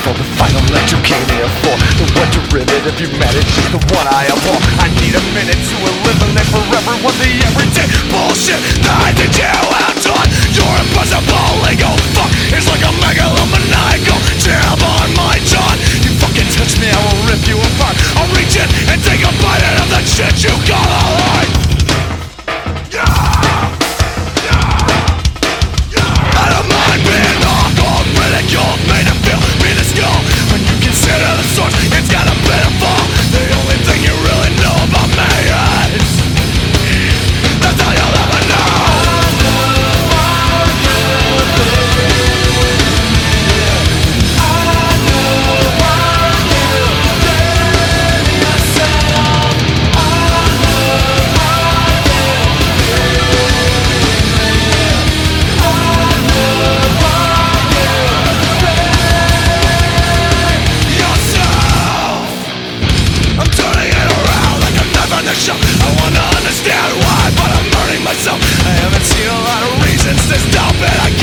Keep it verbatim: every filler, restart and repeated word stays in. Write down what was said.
for the final let you came here for. The one derivative humanity is the one I abhor. I need a minute to eliminate forever what the everyday bullshit that you have done. Your impossible legal fuck is like a megalomaniacal jam on my jaw. You fucking touch me, I will rip you apart. I'll reach in and take a bite out of the shit you call a lie. Made him feel minuscule. When you consider the source, it's got a pitiful. The only thing you really know about me is that's all you'll ever know. I know all you think. I know what you think yourself. I know what you think. I know what I wanna understand why, but I'm hurting myself. I haven't seen a lot of reasons to stop it. I